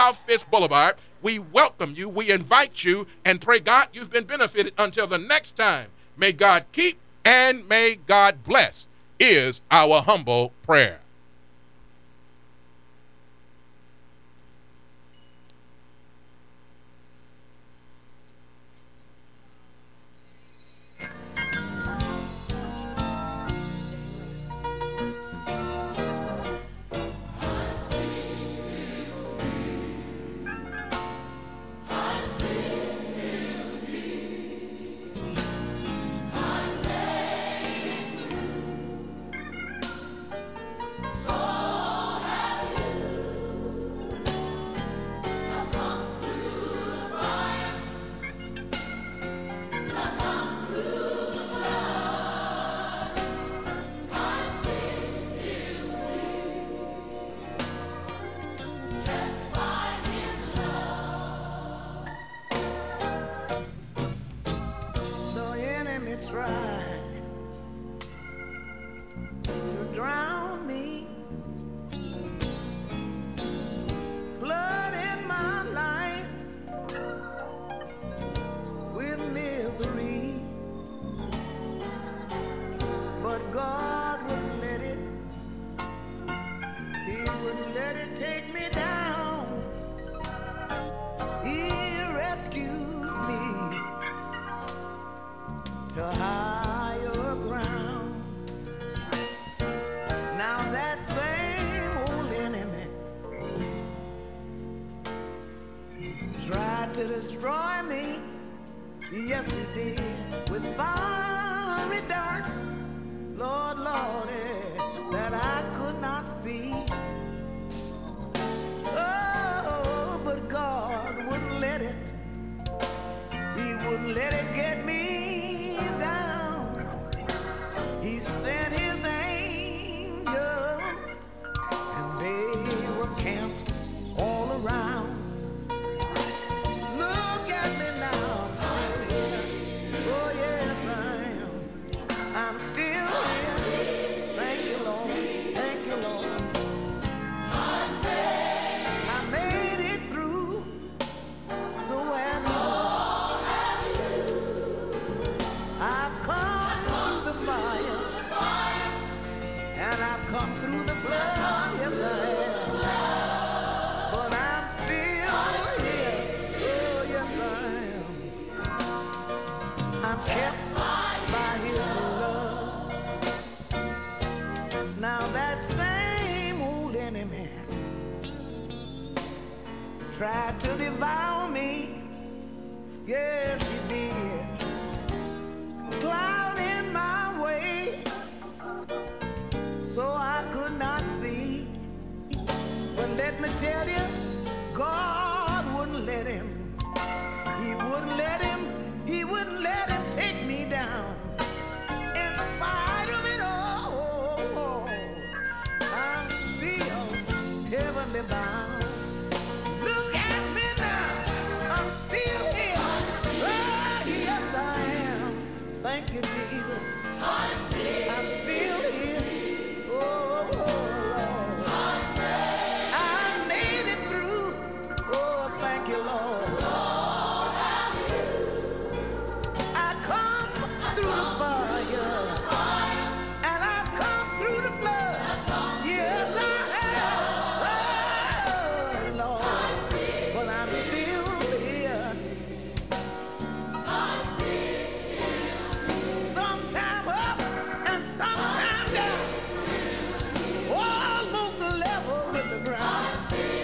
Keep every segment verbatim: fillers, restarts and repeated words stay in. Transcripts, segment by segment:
South Fifth Boulevard. We welcome you. We invite you and pray God you've been benefited until the next time. May God keep and may God bless is our humble prayer. Tried to drown me, flood in my life with misery, but God wouldn't let it, He wouldn't let it take me down. He rescued me to higher ground. Now that same old enemy tried to destroy me, yes he did, with fiery darts, Lord, Lord, eh, that I could not see. Oh, but God wouldn't let it, He wouldn't let it get me down. He sent His angels, and they were camped all around. Look at me now, I'm still here. Oh yes, I am. I'm still here. Thank you, Lord. Thank you, Lord. I made it through. So have you. I've come through the fire, and I've come through the flood, yes I have. But I'm still here, oh yes I am. I'm kept by His love. Now that same old enemy tried to devour me, yes he did. Cloud in my way, so I could not see. But let me tell you, God wouldn't let him. He wouldn't let him. He wouldn't let him take me down. In spite of it all, I'm still heavenly bound. Look at me now, I'm still here. Oh, yes I am. Thank you, Jesus. I'm still, I'm still here. Oh, oh, Lord. I made it through. Oh, thank you, Lord. So have you. I come through the fire, and I've come through the flood. Yes, I have. Oh, Lord. But I'm still here. I'm still sometime up and sometime down, almost level with the ground.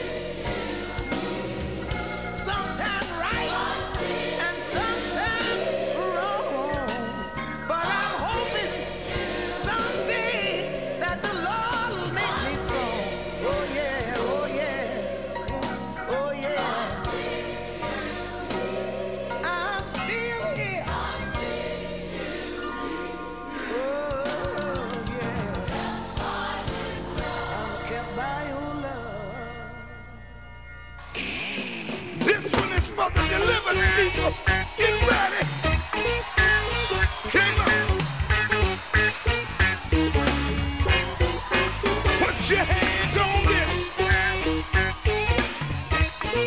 Sometime right and sometime wrong, but I'm hoping someday that the Lord will make me strong. Oh yeah, oh yeah, oh yeah. I'm still here. Oh, yeah. I'm kept by your love. This one is for the delivered people. Get ready. Come on. Put your hands on this.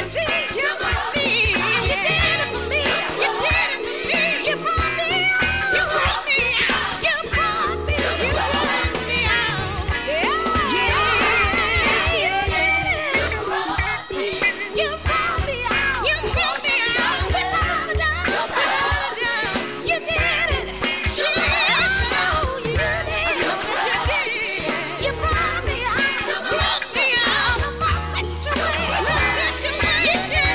You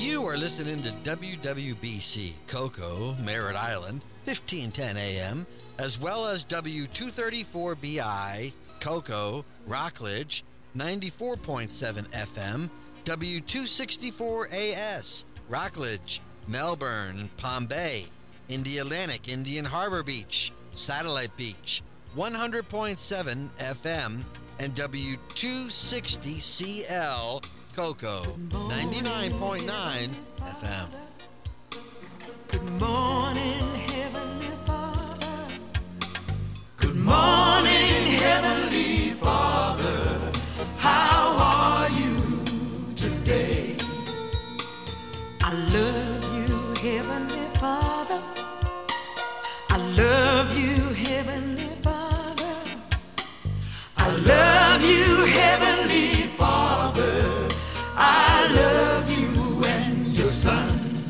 You are listening to W W B C Cocoa, Merritt Island, fifteen ten A M, as well as W two thirty-four B I, Cocoa, Rockledge, ninety-four point seven F M, W two sixty-four A S, Rockledge, Melbourne, Palm Bay, Indialantic, Indian Harbor Beach, Satellite Beach, one hundred point seven F M, and W two sixty C L, Cocoa, ninety-nine point nine F M. Good morning, Heavenly Father. Good morning, Heavenly Father. How are you today? I love you, Heavenly Father. I love you, Heavenly Father. I love you, Heavenly Father. I love you and your Son.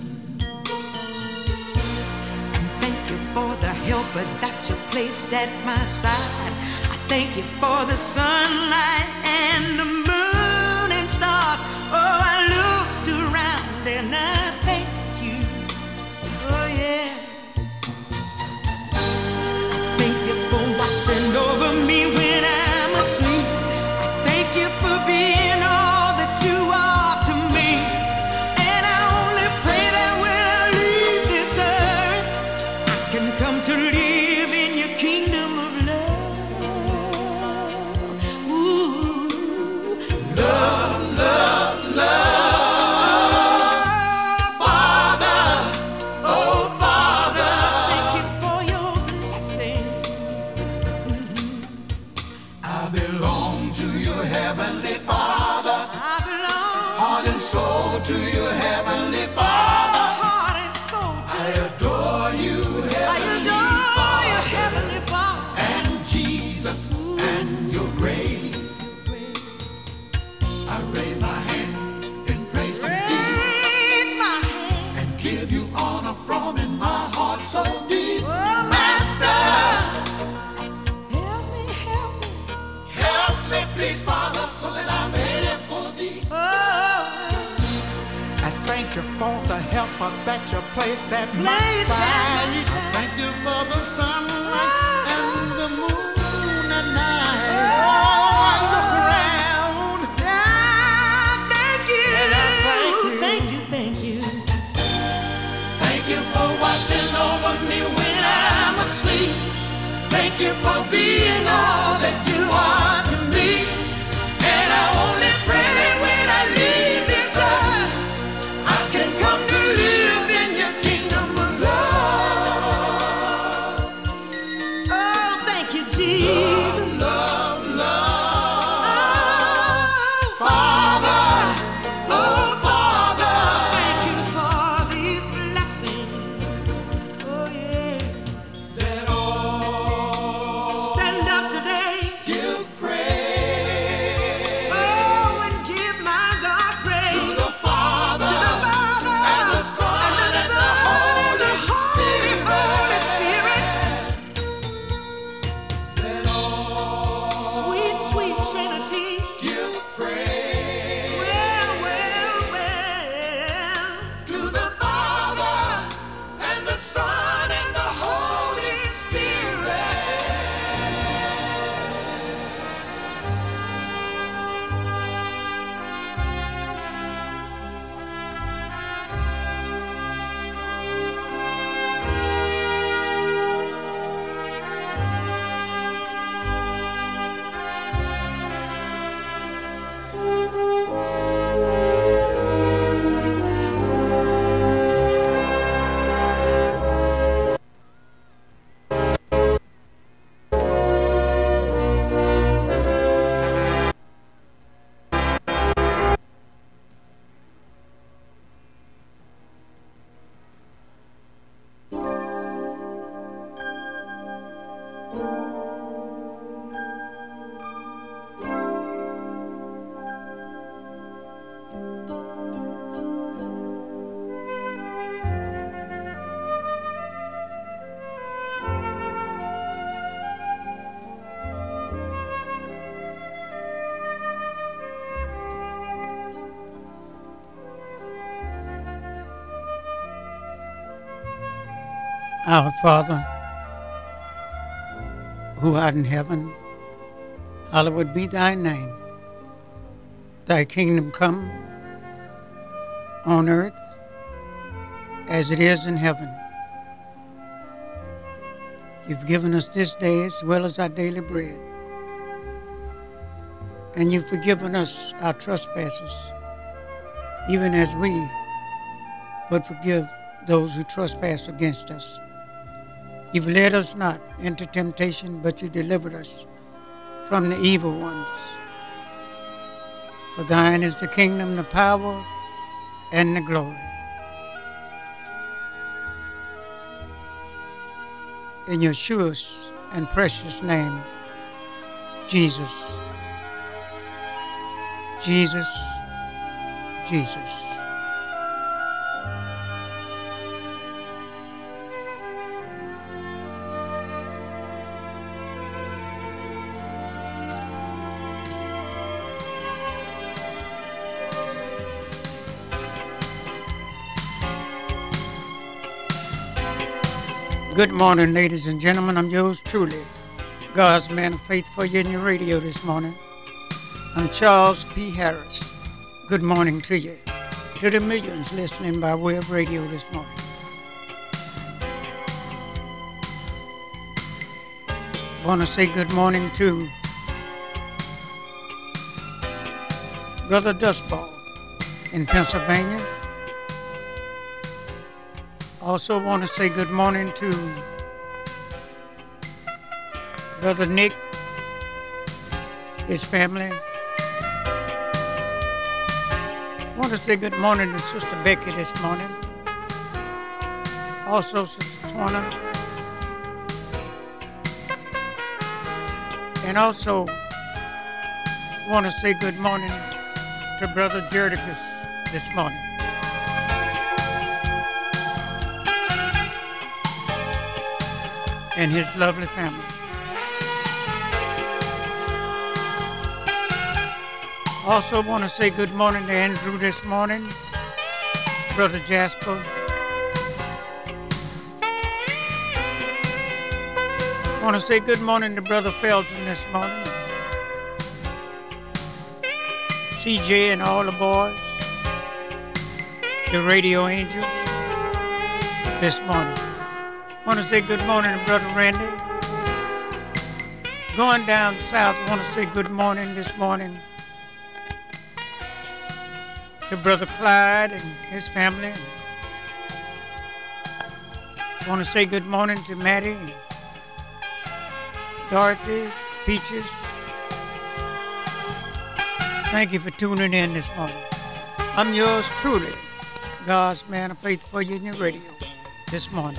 And thank you for the helper that you placed at my side. I thank you for the sunlight and the moon and stars. Oh, I looked around and I thank you. Oh, yeah. Thank you for watching over me when I'm asleep. I thank you for being all that you are to me. And I only pray that when I leave this earth, I can come to live in your kingdom of love. Ooh, love, love, love. Father, oh Father, thank you for your blessings. I belong to your Heavenly Father. I belong heart and soul to your Heavenly Father. Heart and soul to I adore you, Heavenly I adore Father. You, Heavenly Father. And Jesus and your grace. I raise my hand in praise to raise you my hand and give you honor from in my heart so deep. Oh, Master, help me, help me. Help me, please, Father, so that I may live for thee. Oh. I thank you for the helper that you placed at my Placed at side. my I side. thank you for the sunlight and the moon at night. Oh, I look around. Ah, thank you. And I thank you. Thank you, thank you. Thank you for watching over me when I'm asleep. Thank you for being all that you are to me. And I only pray that when I leave this earth, I can come to live in your kingdom of love. Oh, thank you, Jesus. Love, love, love. Father, oh Father, thank you for these blessings. Oh yeah. That all stand up today Our Father, who art in heaven, hallowed be thy name. Thy kingdom come on earth as it is in heaven. You've given us this day as well as our daily bread. And you've forgiven us our trespasses, even as we would forgive those who trespass against us. You've led us not into temptation, but you delivered us from the evil ones. For thine is the kingdom, the power, and the glory. In Yeshua's and precious name, Jesus. Jesus, Jesus. Good morning, ladies and gentlemen. I'm yours truly, God's man of faith for you in your radio this morning. I'm Charles P. Harris. Good morning to you, to the millions listening by way of radio this morning. I want to say good morning to Brother Dustball in Pennsylvania. Also want to say good morning to Brother Nick, his family. Want to say good morning to Sister Becky this morning. Also Sister Twana. And also want to say good morning to Brother Jerdicus this morning. And his lovely family. Also want to say good morning to Andrew this morning, Brother Jasper. Want to say good morning to Brother Felton this morning, C J and all the boys, the Radio Angels this morning. Want to say good morning to Brother Randy. Going down south, want to say good morning this morning to Brother Clyde and his family. Want to say good morning to Maddie, Dorothy, Peaches. Thank you for tuning in this morning. I'm yours truly, God's man of faith for you in your radio this morning.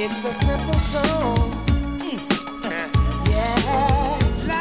It's a simple song. Yeah.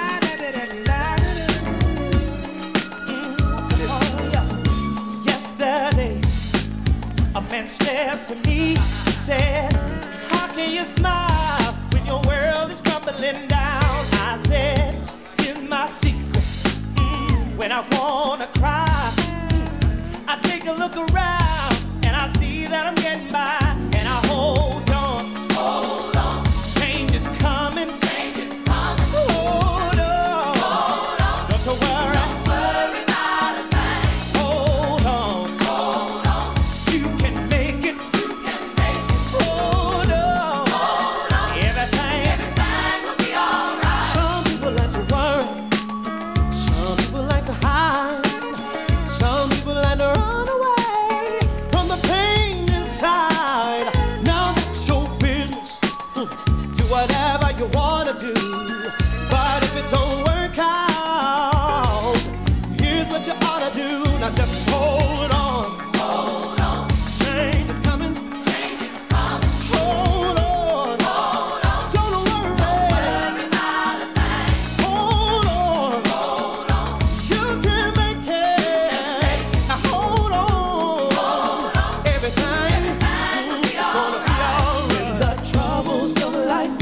Yesterday, a man stepped to me, said, how can you smile when your world is crumbling down? I said, here's my secret. Mm, when I wanna cry, mm, I take a look around and I see that I'm getting by, and I hold on. Hold on. Change is coming. Change is coming. Hold on. Hold on. Don't you worry. Don't worry about a thing. Hold on. Hold on. You can make it. You can make it. Hold on. Hold on. Everything. Everything will be alright. Some people like to worry. Some people like to hide. Some people like to run away from the pain inside. Now it's your business. Do whatever you wanna do. But if it don't work out, here's what you ought to do. Now just hold on. Hold on. Change is coming. Change is coming. Hold on. Hold on. Don't worry. Don't worry about a thing. Hold on. Hold on. You can make it. Now hold on. Hold on. Everything is gonna be alright. When the troubles of life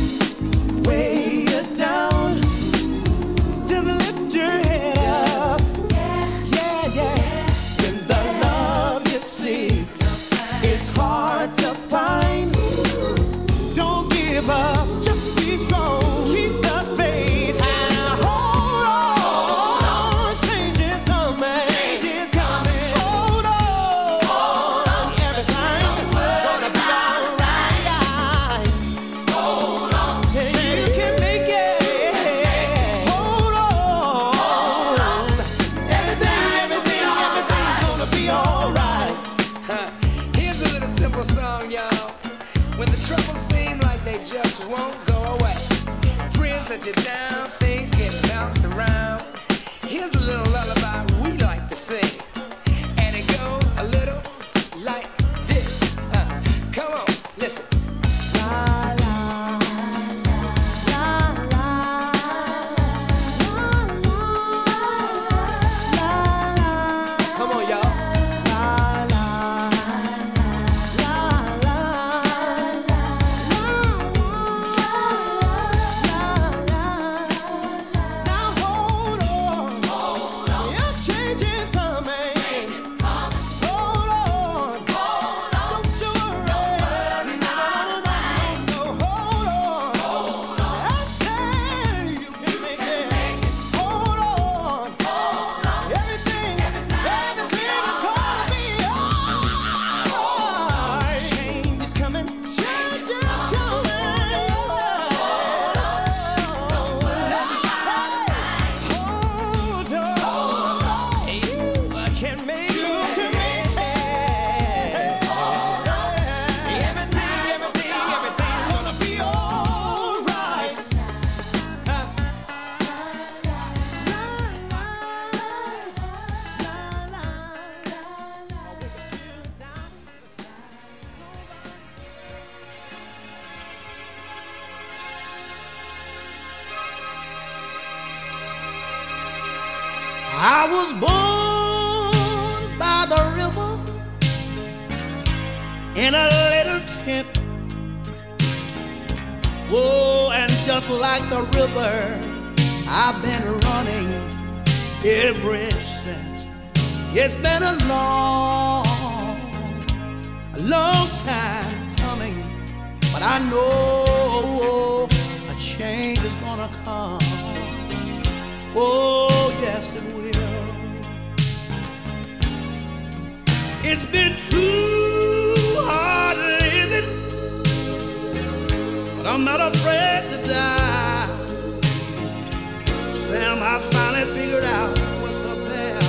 weigh you down, just lift your head up. Yeah, yeah. When the love you seek is hard to find, don't give up. Just be strong. Keep the faith and hold on. Change is coming. Change is coming. Hold on. Hold on. Everything is gonna be alright. Hold on. Say you can make it. Hold on. Everything, everything, everything's gonna be alright. Here's a little simple song, y'all. When the troubles seem like they just won't go away, friends let you down, things get bounced around. Here's a little lullaby we like to sing, and it goes a little like this. Uh, come on, listen. La la la la la la la. Come on, y'all. La la la la la. Now hold on. Hold on. Your change is coming. Hold on. Hold on. Don't you worry. No, no, no, no, no. Hold on. Hold on. I say you can make it. Hold on. Hold on. Everything, everything is gonna be alright. Change is coming. Change is coming. Hold on. You can make it. You can make it. Everything, everything, everything's gonna be alright. I was born by the river in a little tent. Oh, and just like the river, I've been running ever since. It's been a long, a long time coming, but I know a change is gonna come. Oh, yes, it will. It's been too hard living, but I'm not afraid to die. Sam, I finally figured out what's up there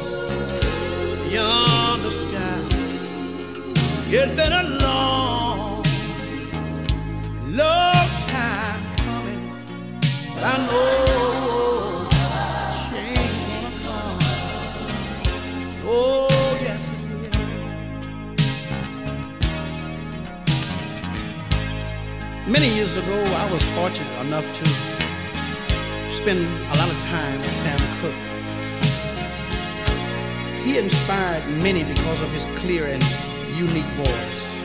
beyond the sky. It's been a long, long time coming, but I know a change is gonna come. Oh, yes, it will. Many years ago, I was fortunate enough to spend a lot of time with Sam Cooke. He inspired many because of his clear and unique voice.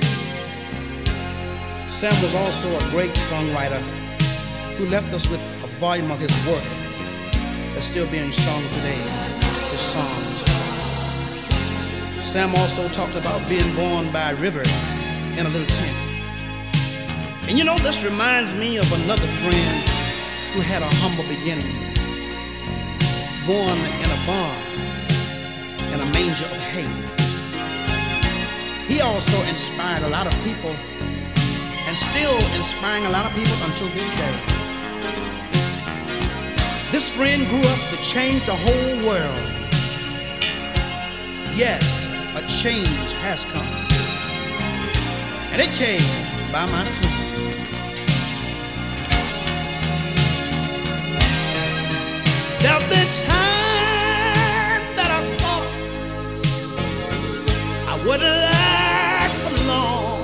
Sam was also a great songwriter who left us with a volume of his work that's still being sung today, his songs. Sam also talked about being born by a river in a little tent. And you know, this reminds me of another friend who had a humble beginning, born in a barn, in a manger of hay. He also inspired a lot of people and still inspiring a lot of people until this day. This friend grew up to change the whole world. Yes, a change has come. And it came by my friend. There've been times that I thought I wouldn't last for long.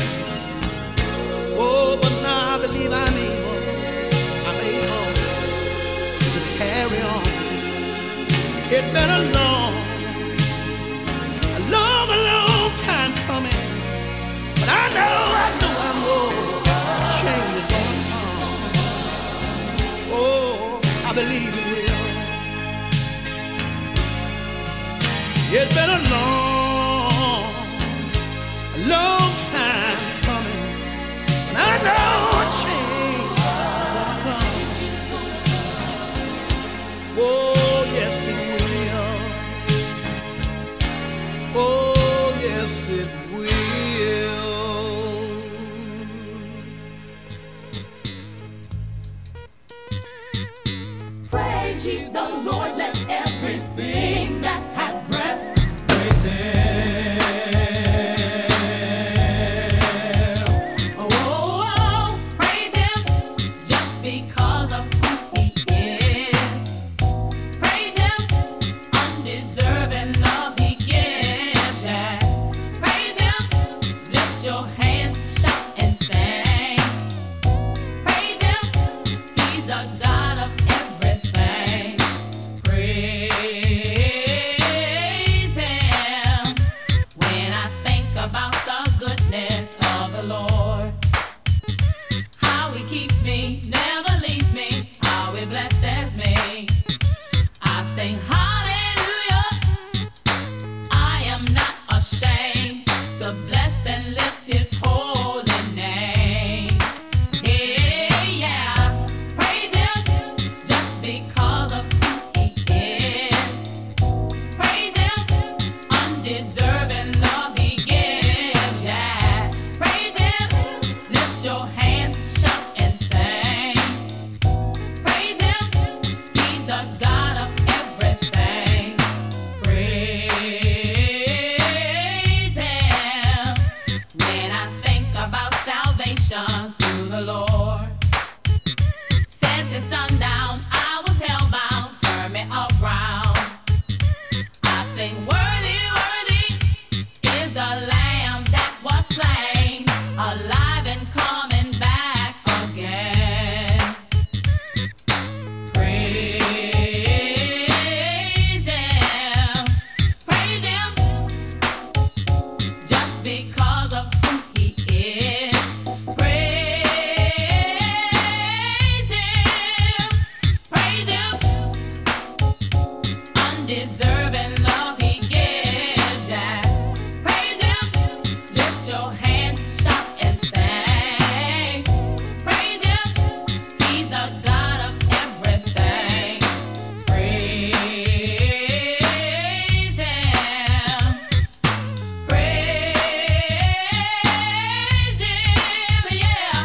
Oh, but now I believe I'm able, I'm able to carry on. It's been a long, a long, a long time coming. But I know, I know, I know a change is gonna come. Oh, I believe it will. It's been a long, a long time coming, and I know a change is gonna come. Oh, yes it will. Oh, yes it will. Praise ye the Lord, let everything that has breath praise Him. Oh, oh, oh, praise Him just because of who He is. Praise Him, undeserving love He gives. Yeah. Praise Him, lift your hands, shout and sing. Praise Him, He's the God of everything. Praise Him when I think about the goodness of the Lord. How He keeps me, never leaves me, how He blesses me. I sing hallelujah. I am not ashamed to bless and lift His holy name. Yeah, yeah. Praise Him just because of who He is. Praise Him, undeserving love He gives. Yeah. Praise Him, lift your hands, shout and sing. Praise Him, He's the God of everything. Praise Him when I think about salvation through the Lord. Set to sundown, I was hellbound, turn me around. I sing worthy, worthy is the Lamb that was slain, alive and coming back again. Praise Him, praise Him, just because of who He is. Praise Him, praise Him, undeserving love He gives. Yeah. Praise Him, lift your hands, shout and sing. Praise Him, He's the God of everything. Praise Him, praise Him, yeah.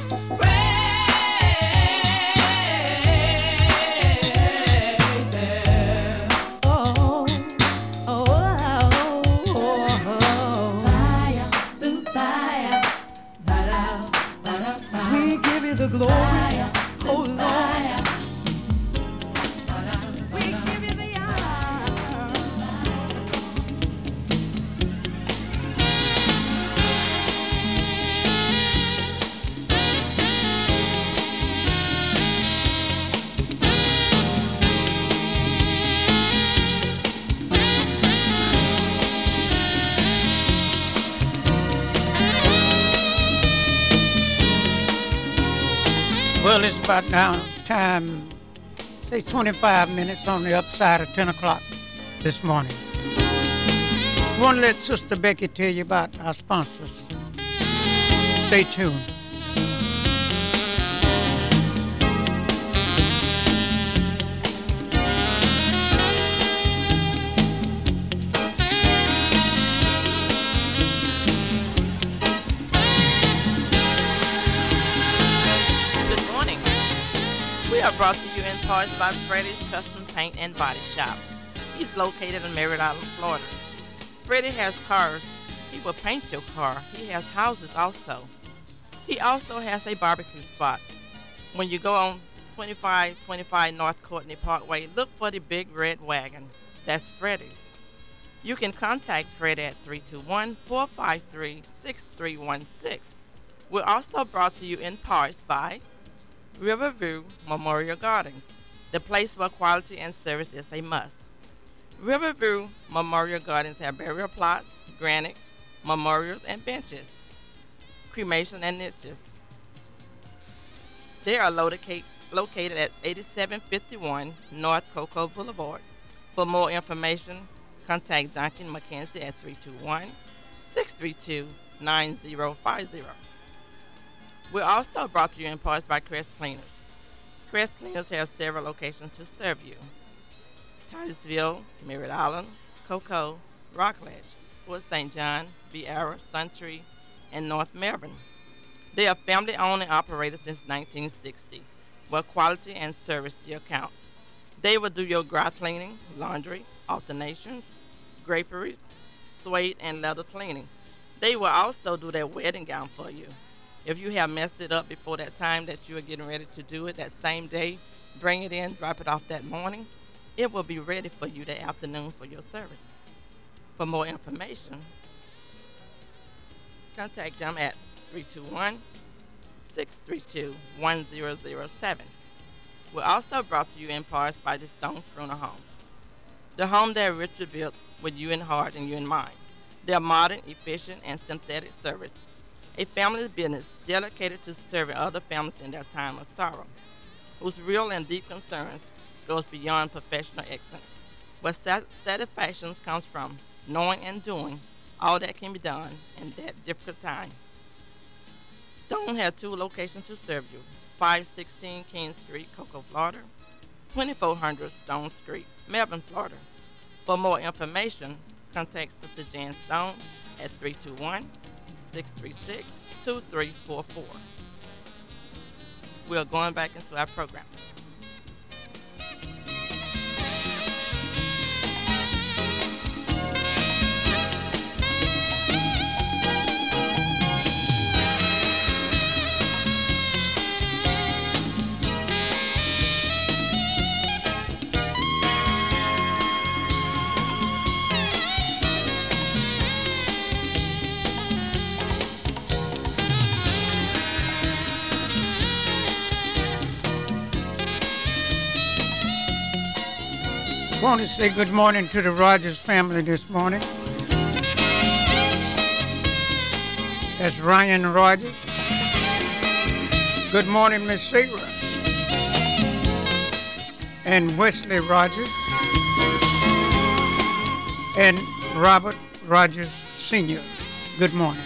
Praise Him. Oh, oh, oh, oh. Fire, boom, fire. Ba-da, ba-da, ba. We give you the glory, oh Lord. We give you the honor. Well, it's about now time, say twenty-five minutes on the upside of ten o'clock this morning. I want to let Sister Becky tell you about our sponsors. Stay tuned. We are brought to you in parts by Freddie's Custom Paint and Body Shop. He's located in Merritt Island, Florida. Freddie has cars. He will paint your car. He has houses also. He also has a barbecue spot. When you go on twenty-five twenty-five North Courtney Parkway, look for the big red wagon. That's Freddie's. You can contact Freddie at three two one, four five three, six three one six. We're also brought to you in parts by Riverview Memorial Gardens, the place where quality and service is a must. Riverview Memorial Gardens have burial plots, granite, memorials, and benches, cremation and niches. They are located located at eighty-seven fifty-one North Cocoa Boulevard. For more information, contact Duncan McKenzie at three two one, six three two, nine zero five zero. We're also brought to you in parts by Crest Cleaners. Crest Cleaners has several locations to serve you. Titusville, Merritt Island, Cocoa, Rockledge, Fort Saint John, Vieira, Suntree, and North Melbourne. They are family owned and operated since nineteen sixty, where quality and service still counts. They will do your dry cleaning, laundry, alternations, draperies, suede, and leather cleaning. They will also do their wedding gown for you. If you have messed it up before that time that you are getting ready to do it that same day, bring it in, drop it off that morning. It will be ready for you that afternoon for your service. For more information, contact them at three two one, six three two, one zero zero seven. We're also brought to you in parts by the Stones Funeral Home, the home that Richard built with you in heart and you in mind. Their modern, efficient, and synthetic service. A family business dedicated to serving other families in their time of sorrow, whose real and deep concerns goes beyond professional excellence, where sat- satisfaction comes from knowing and doing all that can be done in that difficult time. Stone has two locations to serve you, five sixteen King Street, Cocoa, Florida, twenty-four hundred Stone Street, Melbourne, Florida. For more information, contact Sister Jan Stone at three two one, six three six, two three four four. We are going back into our program. I want to say good morning to the Rogers family this morning. That's Ryan Rogers. Good morning, Miss Sarah. And Wesley Rogers. And Robert Rogers Senior Good morning.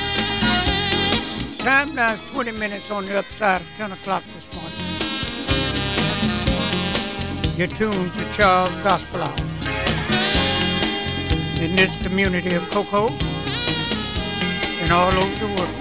Time now is twenty minutes on the upside of ten o'clock this morning. You're tuned to Charles Gospel Hour. In this community of Cocoa and all over the world.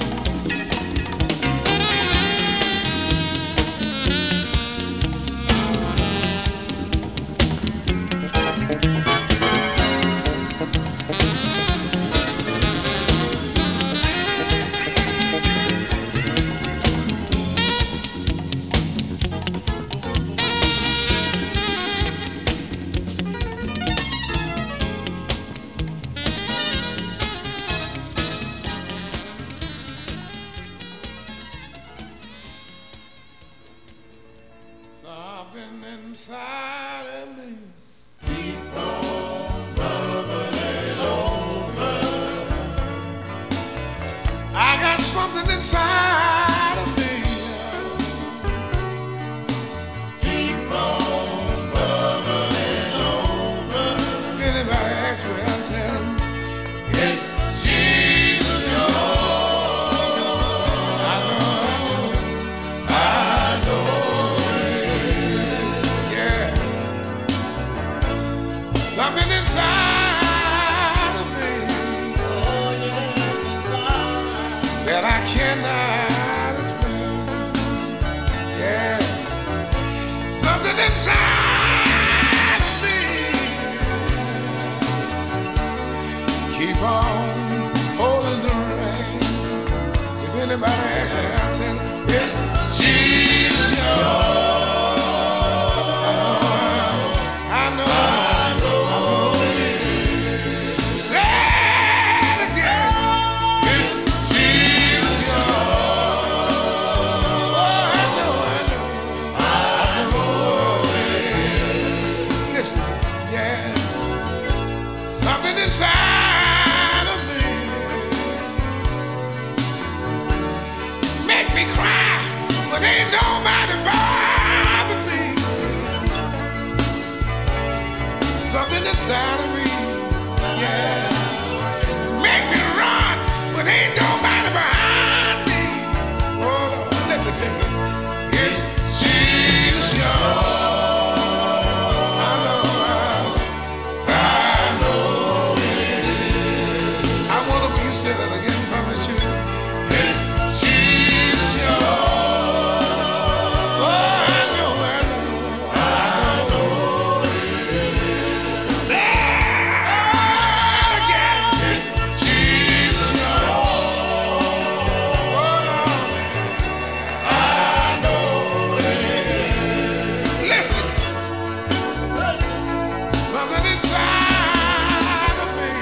Something inside of me. I got something inside of me that I cannot explain. Yeah, something inside me keep on holding the rain. If anybody asks me, I'll tell you it's Jesus. I know, I know, I know it is. Say it again. It's Jesus. Oh, I know, I know, I know it is. Listen, yeah, something inside of me make me cry when ain't nobody bother me. Something inside of me, yeah, make me run when ain't nobody behind me. Oh, let me tell you, it's Jesus, y'all. I know, I, I know it is. I wonder when you say that again from me, too. It's Jesus, y'all. Oh, I know, I know, I know it is. Say it again. It's Jesus, y'all. Oh, I know it is. Listen, something inside of me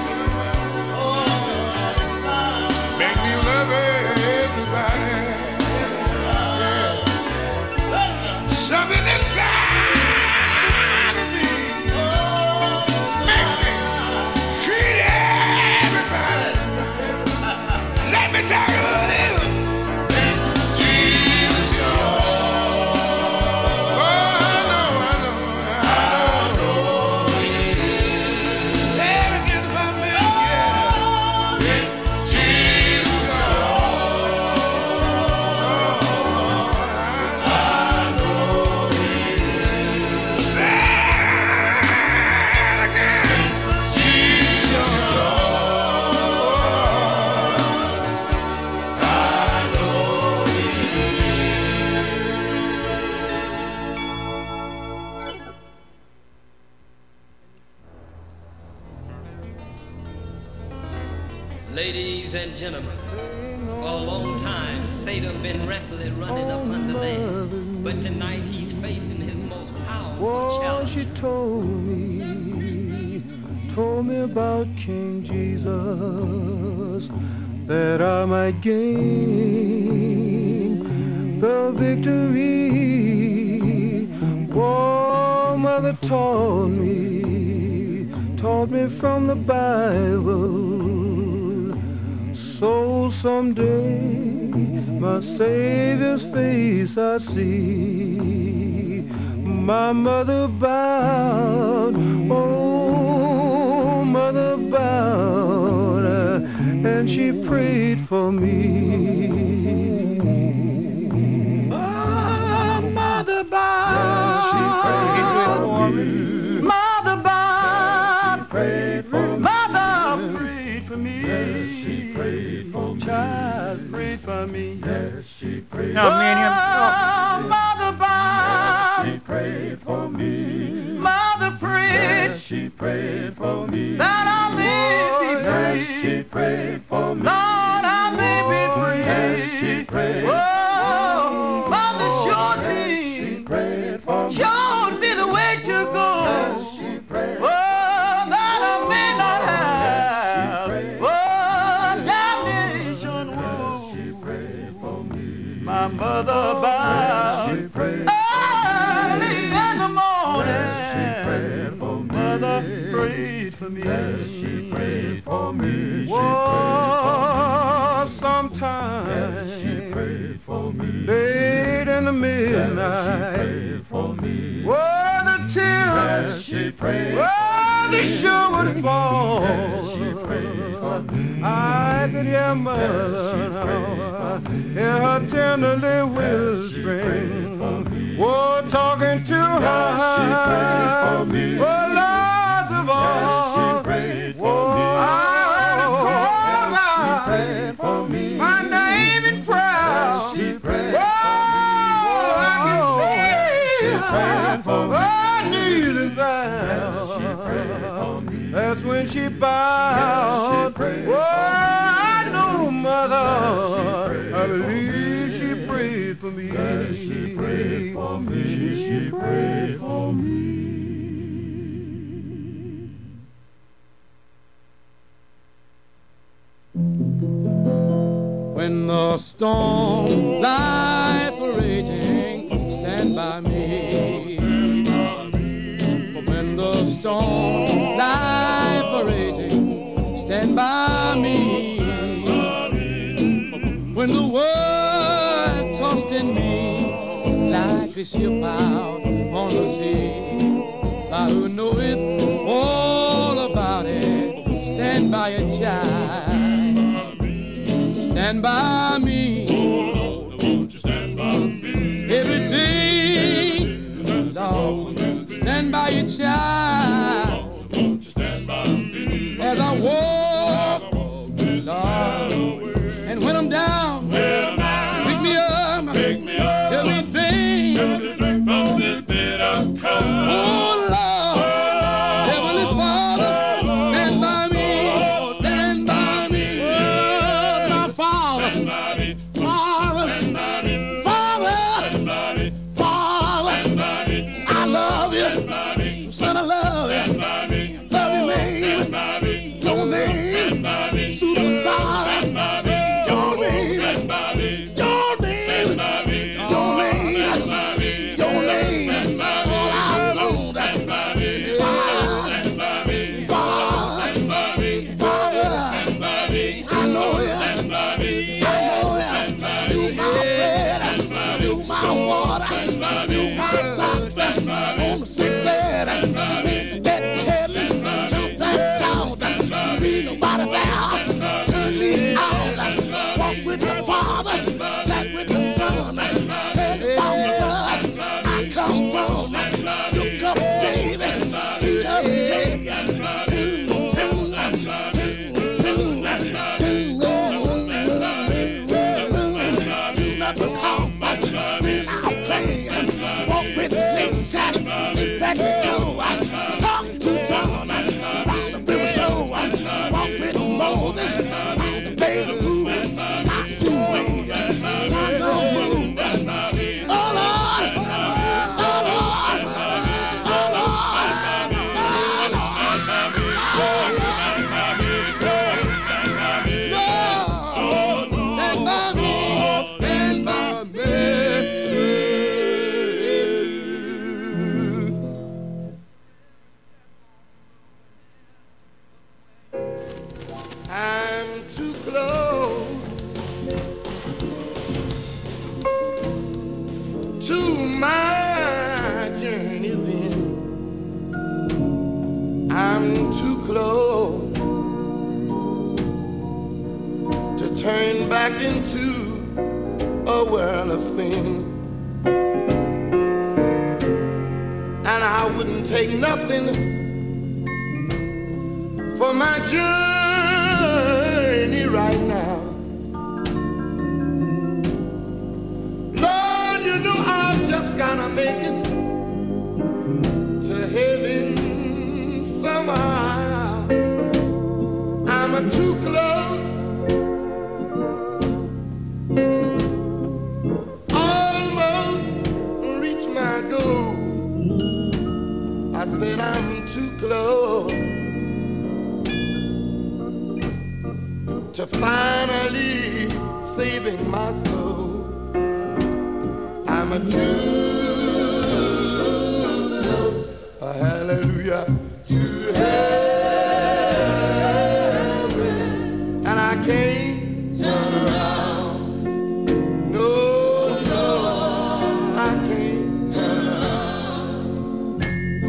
make me love everybody. Yeah. Something inside of me make me treat everybody. Let me tell you what it is. It's Jesus, y'all. Oh, I know, I know, I know it is. Say it again for me, yeah. It's Jesus, y'all. I know it is. Say it again. It's Jesus, y'all. I know it Ladies and gentlemen, for a long time Satan been recklessly running upon the land, but tonight he's facing his most powerful Oh, challenge. she told me, told me about King Jesus, that I might gain the victory. Oh, mother taught me, taught me from the Bible, so someday my Savior's face I see. My mother bowed, oh, mother bowed, uh, and she prayed for me. Oh, mother bowed, she prayed for me. Mother bowed, she prayed for me. Mother prayed for me. Yes, she prayed for me. Child prayed for me. Yes, she prayed. Now, me and him talk. Oh, mother bowed, she prayed for me. Mother prayed, yes, she prayed for me. That I may be free. Yes, she prayed for me. Lord, I may be free. Yes, she prayed. Oh, mother showed me. Yes, she prayed for me. Showed me the way to go. Yes, she prayed. Oh, that I may not have. Oh, damnation. Yes, she prayed for me. My mother bowed. Yes, she prayed. Early in the morning. Yes, she prayed for me. Mother prayed for me. Yes, she prayed for me. Whoa, sometimes. Yes, she prayed for me. Late in the midnight. Yes, she prayed for me. Whoa, the tears. Yes, she prayed. Whoa, they sure would fall. Yes, she prayed for me. I could hear mother now, hear her tenderly whispering, whoa, talking to her. She prayed for me. Oh, Lord of all, she prayed for me. I heard her call out. She prayed for me. My when she bowed. Oh, I know, mother, I believe she prayed for me. She prayed for me. She prayed for me. When the storm life raging, stand by me. When the storm life raging, stand by me. When the world tossed in me like a ship out on the sea, I who knoweth all about it, stand by a child. Stand by me. Oh, Lord, won't you stand by me? Every day, Lord, stand by your child. Oh, won't you stand by me? As I walk, Lord, and when I'm down, pick me up, pick me up, help me drink, help me drink from this bitter cup. Oh, Lord, Heavenly Father, stand by me, stand by me. Oh, my Father, stand by me, Father, stand by me, Father, stand by me, Father, stand by me. I love you, stand by me, son, I love you, stand by me, love your name, stand by me, your name, stand by me, super sorry, stand by me, your name, stand by me, your name, stand by me, your name, stand by me, your name, stand by me, all I know that, stand by me, Father, stand by me, Father, stand by me, Father, stand by me, I know you, stand by me, I know you, you my bread, you my water, you my doctor, on the sick bed, when the dead heaven, jump and shout, be nobody there, turn me out, walk with the Father, chat with the Son, tell me about the blood I come from, look up David, heat of the day, tune, tune, tune, tune, tune, tune up his heart, then I'll play, walk with the nation, and back we go, talk to John, about the river show, walk with Moses, about the baby pool, Joshua, son of moon, oh Lord, oh Lord, oh Lord, oh Lord, stand by me, stand by me. I'm too close to my journey's end. I'm too close to turn back into a world of sin. And I wouldn't take nothing for my journey right now. Lord, you know I've just gotta make it to heaven somehow. I'm too close, almost reach my goal. I said I'm too close to finally saving my soul. I'm a too close, a hallelujah, to heaven, and I can't turn around. No, no, I can't turn around.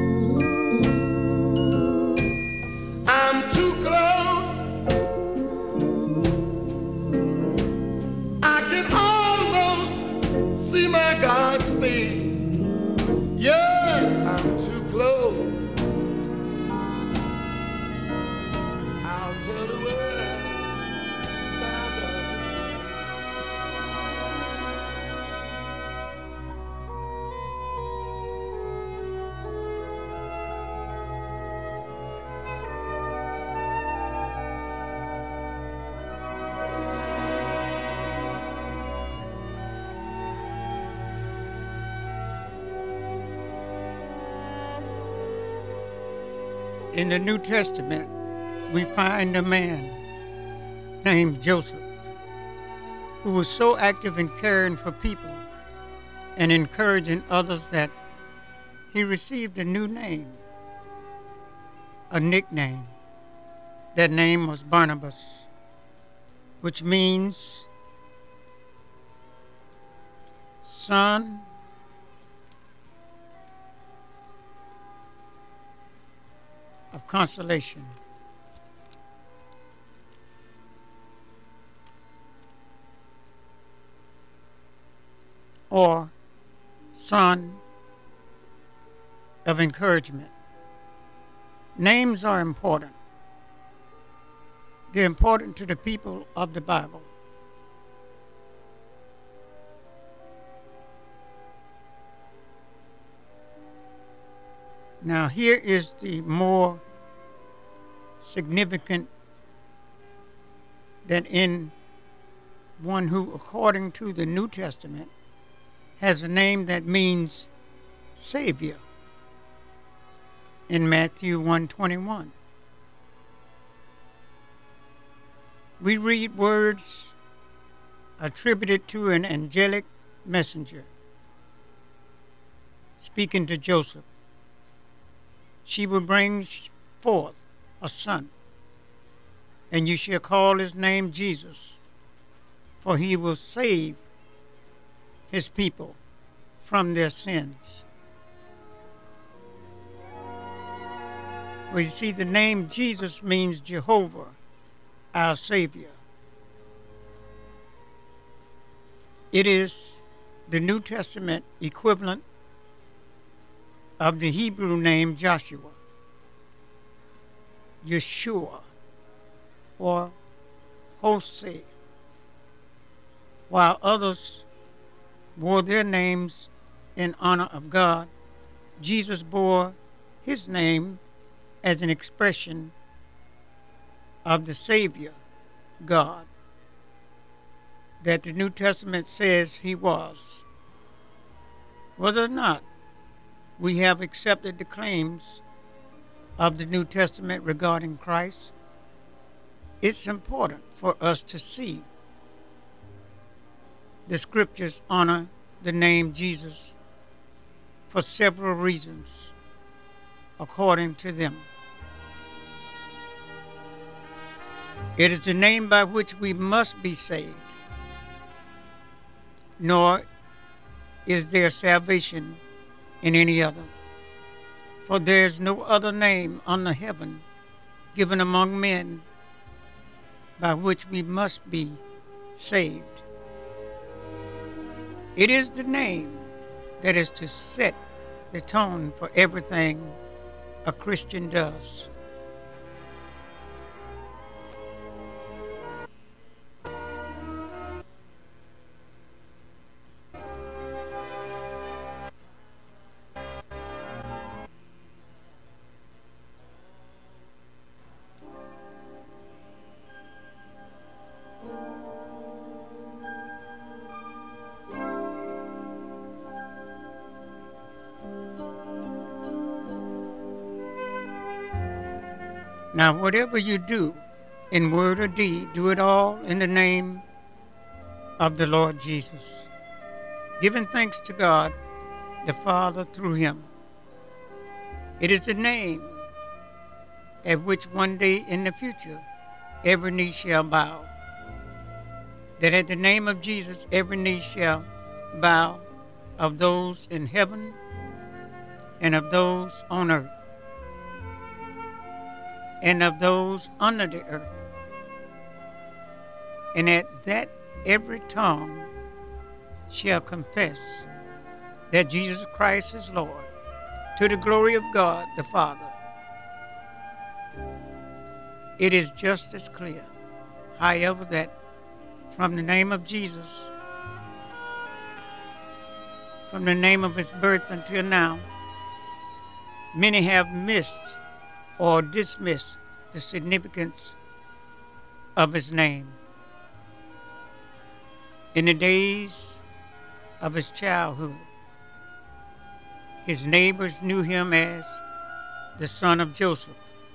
I'm too close, see my God's face. Yes, I'm too close In the New Testament, we find a man named Joseph who was so active in caring for people and encouraging others that he received a new name, a nickname. That name was Barnabas, which means son of consolation. Or son of encouragement. Names are important. They're important to the people of the Bible. Now, here is the more significant that in one who, according to the New Testament, has a name that means Savior in Matthew one twenty-one. We read words attributed to an angelic messenger speaking to Joseph. She will bring forth a son, and you shall call his name Jesus, for he will save his people from their sins. Well, you see, the name Jesus means Jehovah, our Savior. It is the New Testament equivalent of the Hebrew name Joshua, Yeshua, or Hosea, while others bore their names in honor of God. Jesus bore his name as an expression of the Savior, God, that the New Testament says he was. Whether or not we have accepted the claims of the New Testament regarding Christ, it's important for us to see the scriptures honor the name Jesus for several reasons, according to them. It is the name by which we must be saved, nor is there salvation in any other. For there is no other name under heaven given among men by which we must be saved. It is the name that is to set the tone for everything a Christian does. Now, whatever you do, in word or deed, do it all in the name of the Lord Jesus, giving thanks to God the Father through him. It is the name at which one day in the future every knee shall bow. That at the name of Jesus every knee shall bow, of those in heaven and of those on earth and of those under the earth. And at that every tongue shall confess that Jesus Christ is Lord, to the glory of God the Father. It is just as clear, however, that from the name of Jesus, from the name of his birth until now, many have missed or dismiss the significance of his name. In the days of his childhood, his neighbors knew him as the son of Joseph,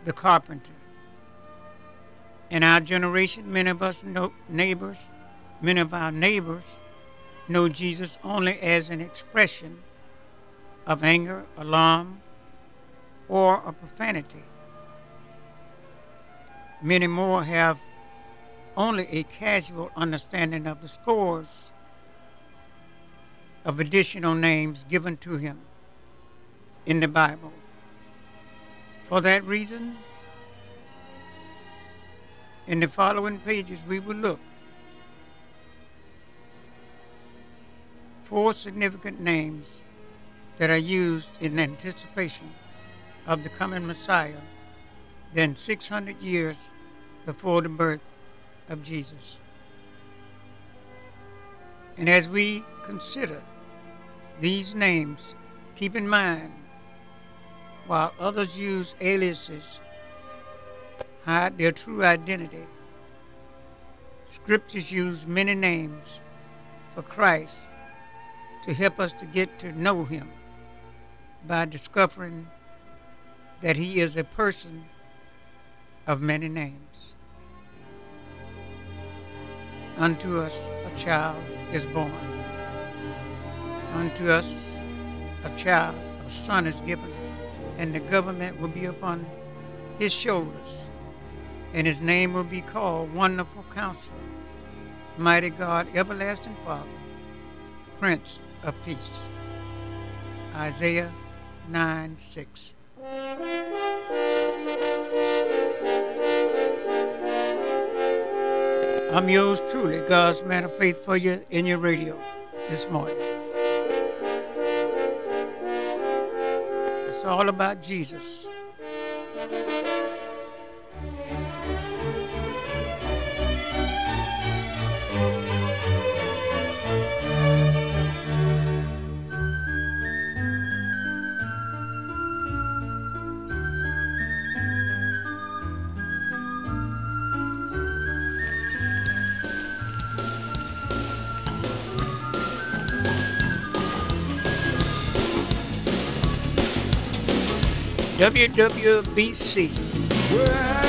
the carpenter. In our generation, many of us know neighbors, many of our neighbors know Jesus only as an expression of anger, alarm, or a profanity. Many more have only a casual understanding of the scores of additional names given to him in the Bible. For that reason, in the following pages, we will look four significant names that are used in anticipation of the coming Messiah, then six hundred years before the birth of Jesus. And as we consider these names, keep in mind, while others use aliases, hide their true identity, scriptures use many names for Christ to help us to get to know him by discovering that he is a person of many names. Unto us a child is born. Unto us a child, a son is given, and the government will be upon his shoulders, and his name will be called Wonderful Counselor, Mighty God, Everlasting Father, Prince of Peace. Isaiah nine six. I'm yours truly, God's man of faith, for you in your radio this morning. It's all about Jesus. W W B C. Well,